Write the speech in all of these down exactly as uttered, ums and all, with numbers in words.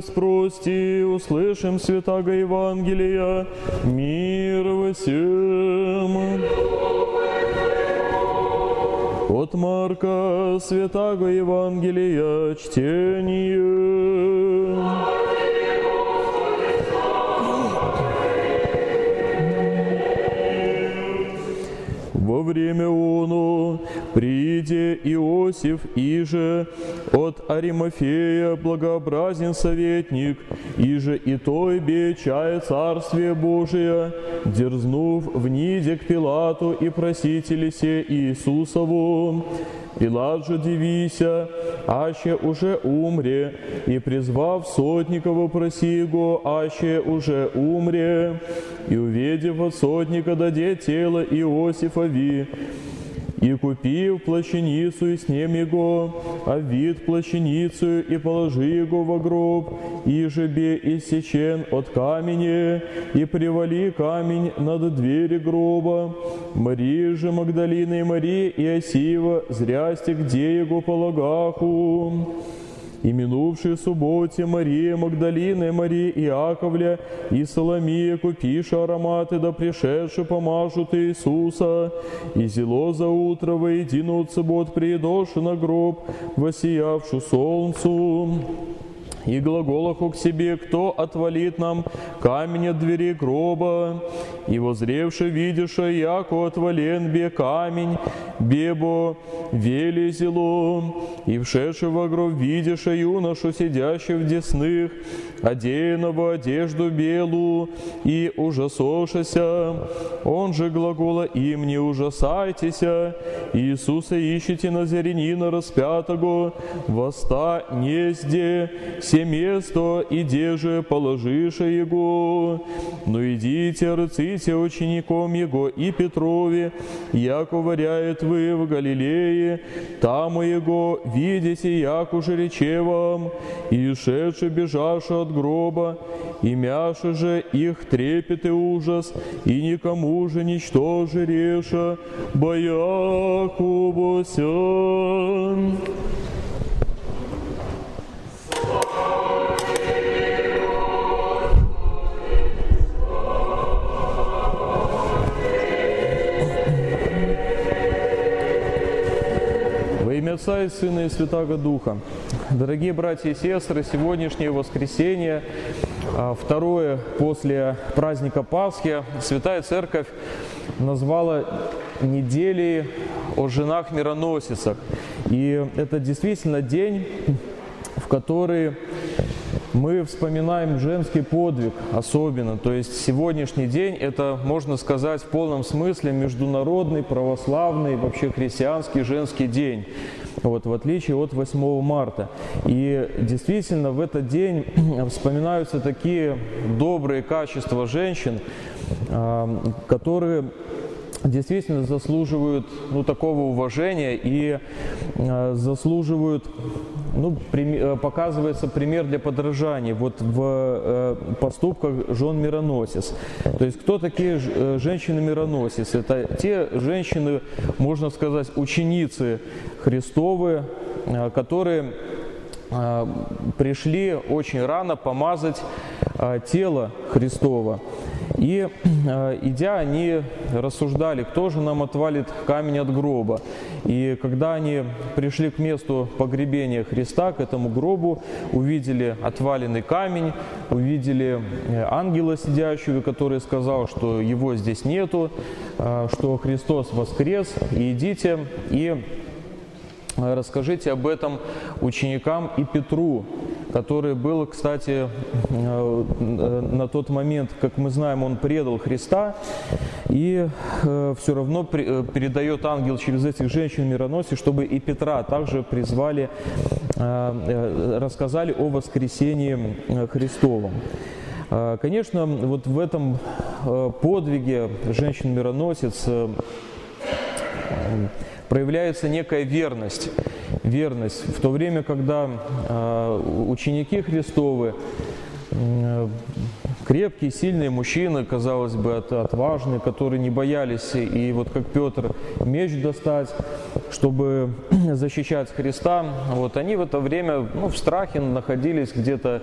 спрости, услышим святаго Евангелия, мир всем. От Марка святаго Евангелия чтение. Во время оно, приде Иосиф иже от Аримафея благообразен советник, иже и той бе чая Царствие Божие, дерзнув вниде к Пилату и просители се Иисусову. Пилат же дивися, аще уже умре, и призвав сотникова проси его, аще уже умре, и увидев от сотника даде тело Иосифови, и купив плащаницу и снем его, а вид плащаницу и положи его во гроб, и же бе иссечен от камени, и привали камень над двери гроба. Мария же Магдалина и Мария Иосифова зрясти, где его полагаху. И минувшей субботе Мария Магдалина, Мария Иаковля и Соломия, купиши ароматы, да пришедши помажут Иисуса, и зело за утро воедино от суббот приедоши на гроб, воссиявшу солнцу. И глаголаху к себе, кто отвалит нам камень от двери гроба, и возревши видиша, яко отвален бе камень, бебо вели зело, и вшедши во гроб видиша юношу, сидящего в десных, одеянного одежду белую, и ужасошися. Он же глагола им: не ужасайтеся, Иисуса ищите назарянина распятого, воста незде, се место, иде же положише его. Но идите, рыците учеником его и Петрове, яко варяет вы в Галилее, там его видите, як уже рече вам, и шедши бежавши от гроба, и мяши же их трепет и ужас, и никому же ничто же реша, боякубося. Отца и Сына и Святаго Духа. Дорогие братья и сестры, сегодняшнее воскресенье, второе после праздника Пасхи, Святая Церковь назвала неделей о женах-мироносицах. И это действительно день, в который мы вспоминаем женский подвиг особенно. То есть сегодняшний день – это, можно сказать, в полном смысле международный, православный, вообще христианский женский день. Вот, в отличие от восьмого марта. И действительно в этот день вспоминаются такие добрые качества женщин, которые действительно заслуживают ну, такого уважения и э, заслуживают, ну, при, показывается пример для подражания вот в э, поступках жен-мироносец. То есть кто такие э, женщины-мироносец? Это те женщины, можно сказать, ученицы Христовы, э, которые э, пришли очень рано помазать э, тело Христово. И, э, идя, они рассуждали, кто же нам отвалит камень от гроба. И когда они пришли к месту погребения Христа, к этому гробу, увидели отваленный камень, увидели ангела сидящего, который сказал, что его здесь нету, э, что Христос воскрес, и идите и расскажите об этом ученикам и Петру, который был, кстати, на тот момент, как мы знаем, он предал Христа, и все равно передает ангел через этих женщин-мироносцев, чтобы и Петра также призвали, рассказали о воскресении Христовом. Конечно, вот в этом подвиге женщин-мироносец проявляется некая верность. Верность. В то время, когда э, ученики Христовы, э, крепкие, сильные мужчины, казалось бы, отважные, которые не боялись, и вот как Петр, меч достать, чтобы защищать Христа. Вот они в это время, ну, в страхе находились где-то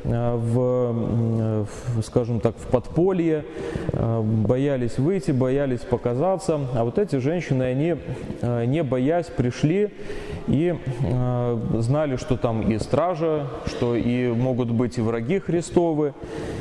в, скажем так, в подполье, боялись выйти, боялись показаться. А вот эти женщины, они, не боясь, пришли и знали, что там и стража, что и могут быть и враги Христовы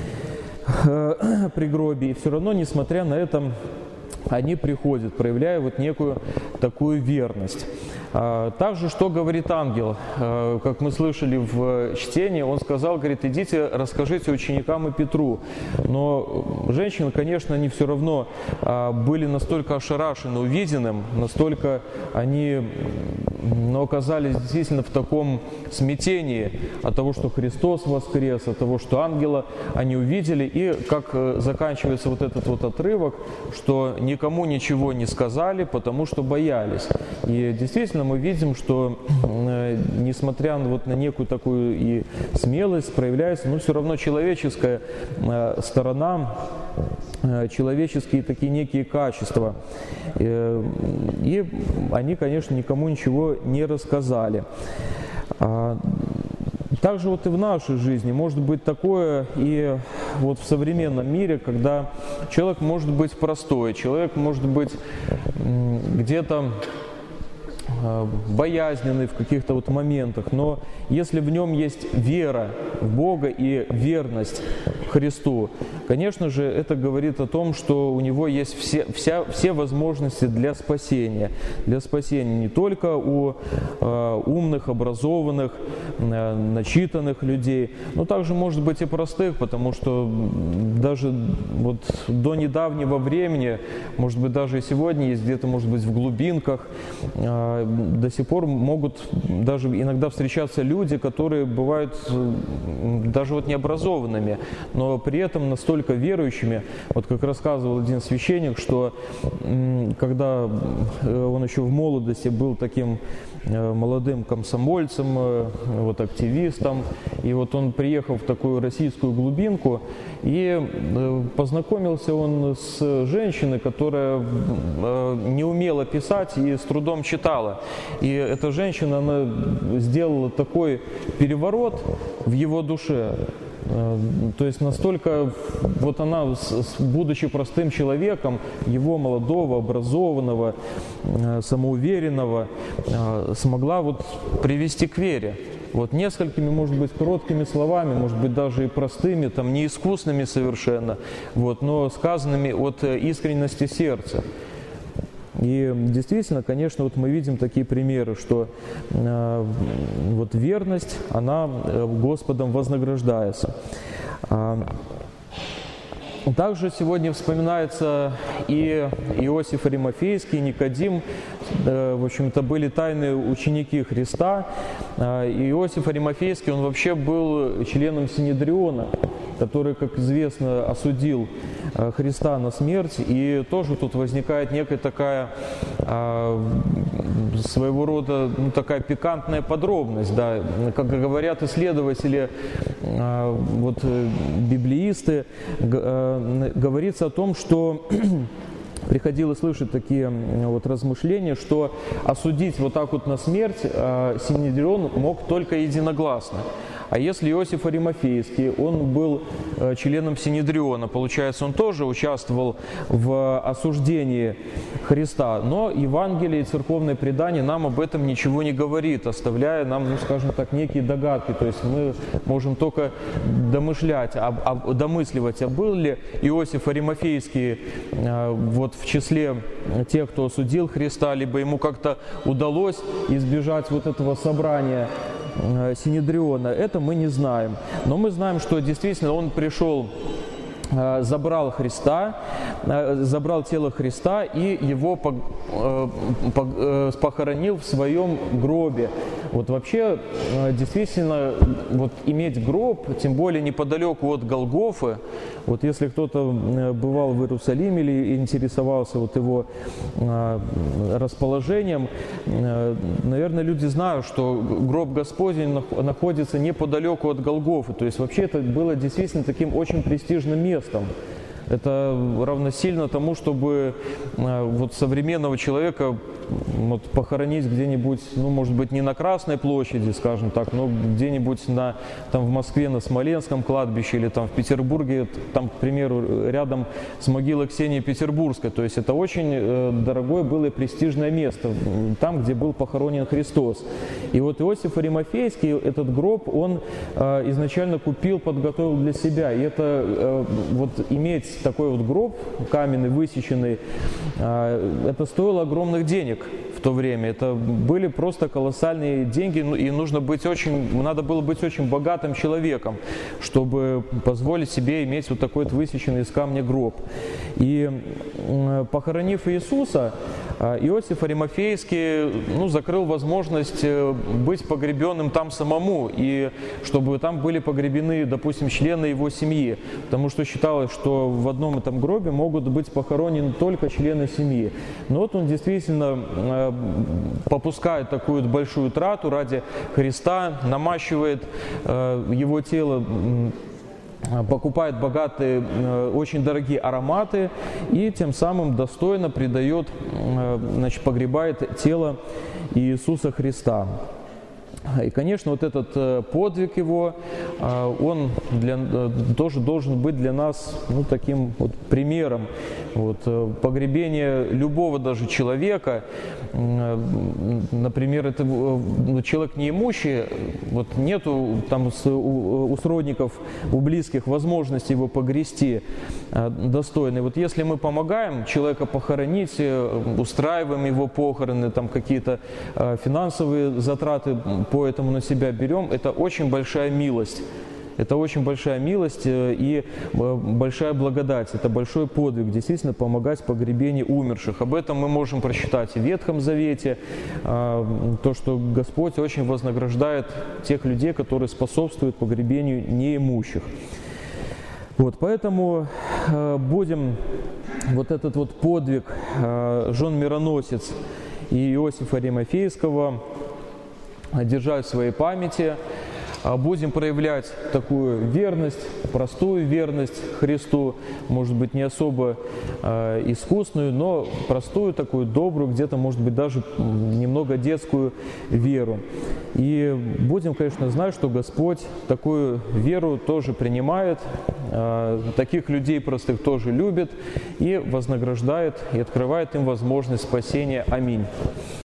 при гробе. И все равно, несмотря на это, они приходят, проявляя вот некую такую верность. Также, что говорит ангел, как мы слышали в чтении, он сказал, говорит, идите, расскажите ученикам и Петру. Но женщины, конечно, они все равно были настолько ошарашены увиденным, настолько они, ну, оказались действительно в таком смятении от того, что Христос воскрес, от того, что ангела они увидели. И как заканчивается вот этот вот отрывок, что никому ничего не сказали, потому что боялись. И действительно, мы видим, что э, несмотря вот на некую такую и смелость проявляется, но все равно человеческая э, сторона, э, человеческие такие некие качества. Э, и они, конечно, никому ничего не рассказали. А, также вот и в нашей жизни может быть такое и вот в современном мире, когда человек может быть простой, человек может быть м, где-то боязненный в каких-то вот моментах, но если в нем есть вера в Бога и верность Христу, конечно же, это говорит о том, что у него есть все, вся, все возможности для спасения. Для спасения не только у э, умных, образованных, э, начитанных людей, но также, может быть, и простых, потому что даже вот до недавнего времени, может быть, даже и сегодня есть где-то, может быть, в глубинках, э, до сих пор могут даже иногда встречаться люди, которые бывают даже вот необразованными, но при этом настолько верующими. Вот как рассказывал один священник, что когда он еще в молодости был таким молодым комсомольцем, вот активистом, и вот он приехал в такую российскую глубинку, и познакомился он с женщиной, которая не умела писать и с трудом читала. И эта женщина, она сделала такой переворот в его душе. То есть настолько вот она, будучи простым человеком, его молодого, образованного, самоуверенного, смогла вот привести к вере. Вот несколькими, может быть, короткими словами, может быть, даже и простыми, там, неискусными совершенно, вот, но сказанными от искренности сердца. И действительно, конечно, вот мы видим такие примеры, что э, вот верность, она Господом вознаграждается. Также сегодня вспоминается и Иосиф Аримафейский, Никодим, в общем-то, были тайные ученики Христа. Иосиф Аримафейский, он вообще был членом Синедриона, который, как известно, осудил Христа на смерть. И тоже тут возникает некая такая своего рода, ну, такая пикантная подробность, да, как говорят исследователи, вот библеисты, говорится о том, что приходилось слышать такие вот размышления, что осудить вот так вот на смерть Синедрион мог только единогласно. А если Иосиф Аримафейский, он был членом Синедриона, получается, он тоже участвовал в осуждении Христа, но Евангелие и церковное предание нам об этом ничего не говорит, оставляя нам, ну, скажем так, некие догадки, то есть мы можем только домышлять, об, об, домысливать, а был ли Иосиф Аримафейский вот в числе тех, кто осудил Христа, либо ему как-то удалось избежать вот этого собрания Синедриона, это мы не знаем. Но мы знаем, что действительно он пришел забрал Христа, забрал тело Христа и его похоронил в своем гробе. Вот вообще, действительно, вот иметь гроб, тем более неподалеку от Голгофы, вот если кто-то бывал в Иерусалиме или интересовался вот его расположением, наверное, люди знают, что гроб Господень находится неподалеку от Голгофы. То есть вообще это было действительно таким очень престижным местом. Это равносильно тому, чтобы вот современного человека вот похоронить где-нибудь, ну, может быть, не на Красной площади, скажем так, но где-нибудь на, там, в Москве на Смоленском кладбище или там в Петербурге, там, к примеру, рядом с могилой Ксении Петербургской. То есть это очень дорогое было и престижное место, там, где был похоронен Христос. И вот Иосиф Аримафейский этот гроб, он изначально купил, подготовил для себя. И это вот иметь такой вот гроб каменный, высеченный, это стоило огромных денег в то время. Это были просто колоссальные деньги, и нужно быть очень, надо было быть очень богатым человеком, чтобы позволить себе иметь вот такой вот высеченный из камня гроб. И похоронив Иисуса, Иосиф Аримафейский, ну, закрыл возможность быть погребенным там самому, и чтобы там были погребены, допустим, члены его семьи, потому что считалось, что в одном этом гробе могут быть похоронены только члены семьи. Но вот он действительно попускает такую большую трату ради Христа, намащивает его тело, покупает богатые, очень дорогие ароматы и тем самым достойно придает, значит, погребает тело Иисуса Христа. И, конечно, вот этот подвиг его, он для, тоже должен быть для нас, ну, таким вот примером. Вот, погребение любого даже человека, например, это человек неимущий, вот нету там у, у сродников, у близких возможности его погрести достойно. Вот если мы помогаем человека похоронить, устраиваем его похороны, там какие-то финансовые затраты по этому на себя берем, это очень большая милость. Это очень большая милость и большая благодать. Это большой подвиг, действительно, помогать в погребении умерших. Об этом мы можем прочитать в Ветхом Завете, то, что Господь очень вознаграждает тех людей, которые способствуют погребению неимущих. Вот, поэтому будем вот этот вот подвиг жен Мироносец и Иосифа Аримафейского держать в своей памяти, будем проявлять такую верность, простую верность Христу, может быть, не особо э, искусную, но простую, такую добрую, где-то, может быть, даже немного детскую веру. И будем, конечно, знать, что Господь такую веру тоже принимает, э, таких людей простых тоже любит и вознаграждает, и открывает им возможность спасения. Аминь.